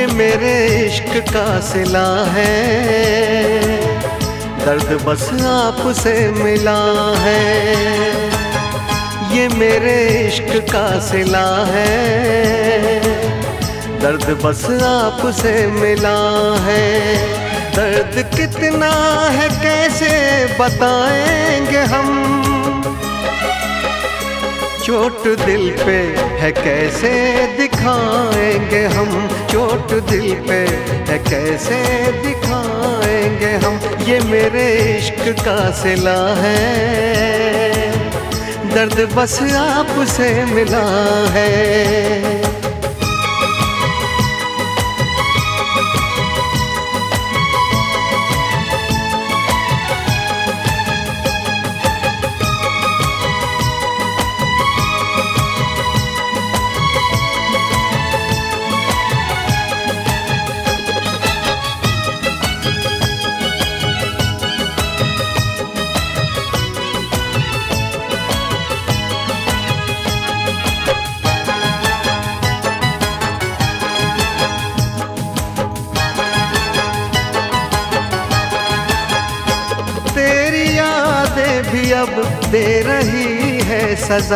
ये मेरे इश्क का सिला है, दर्द बस आपसे मिला है। ये मेरे इश्क का सिला है, दर्द बस आपसे मिला है। दर्द कितना है कैसे बताएंगे हम, चोट दिल पे है कैसे दिखाएंगे हम, चोट दिल पे है कैसे दिखाएंगे हम। ये मेरे इश्क का सिला है, दर्द बस आपसे मिला है। तेरी यादें भी अब दे रही है सजा,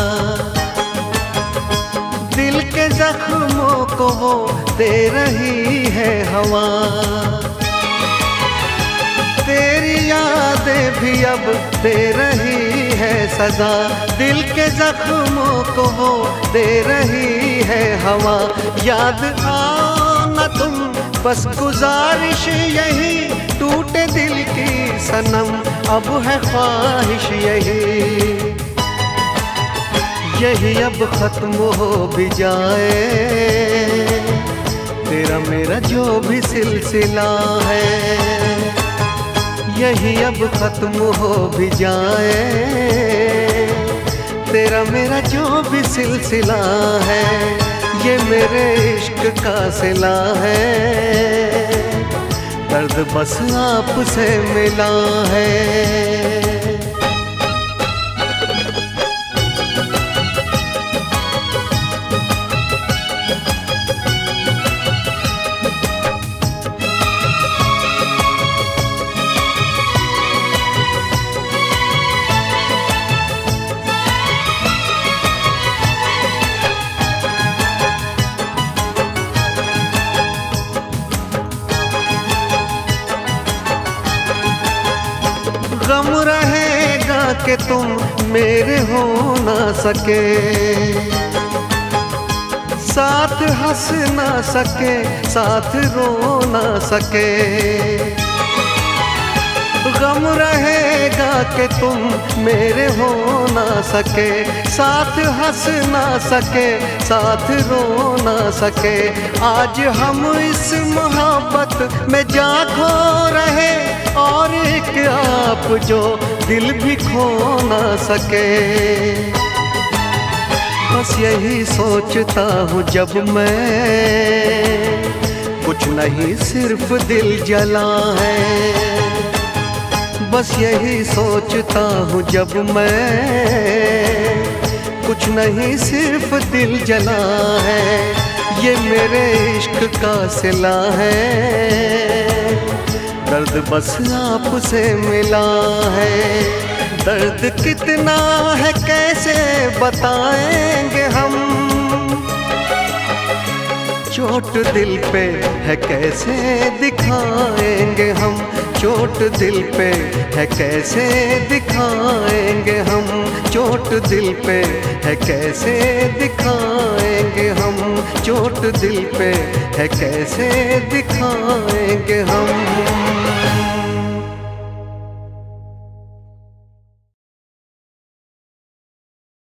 दिल के जख्मों को वो दे रही है हवा। तेरी यादें भी अब दे रही है सजा, दिल के जख्मों को वो दे रही है हवा। याद आना तुम बस गुजारिश यही, टूटे दिल की सनम अब है ख्वाहिश यही अब खत्म हो भी जाए, तेरा मेरा जो भी सिलसिला है। यही अब खत्म हो भी जाए, तेरा मेरा जो भी सिलसिला है। ये मेरे इश्क का सिला है, दर्द बस आपसे मिला है। गम रहेगा कि तुम मेरे हो ना सके, साथ हंस ना सके, साथ रो ना सके। गम रहेगा कि तुम मेरे हो ना सके, साथ हंस ना सके, साथ रो ना सके। आज हम इस मोहब्बत में जा खो रहे, और एक आप जो दिल भी खो ना सके। बस यही सोचता हूँ जब मैं, कुछ नहीं सिर्फ दिल जला है। बस यही सोचता हूँ जब मैं, कुछ नहीं सिर्फ दिल जला है। ये मेरे इश्क का सिला है, दर्द बस आपसे मिला है। दर्द कितना है कैसे बताएंगे हम, चोट दिल पे है कैसे दिखाएंगे हम, चोट दिल पे है कैसे दिखाएंगे हम, चोट दिल पे है कैसे दिखाएंगे हम, चोट दिल पे है कैसे दिखाएंगे हम।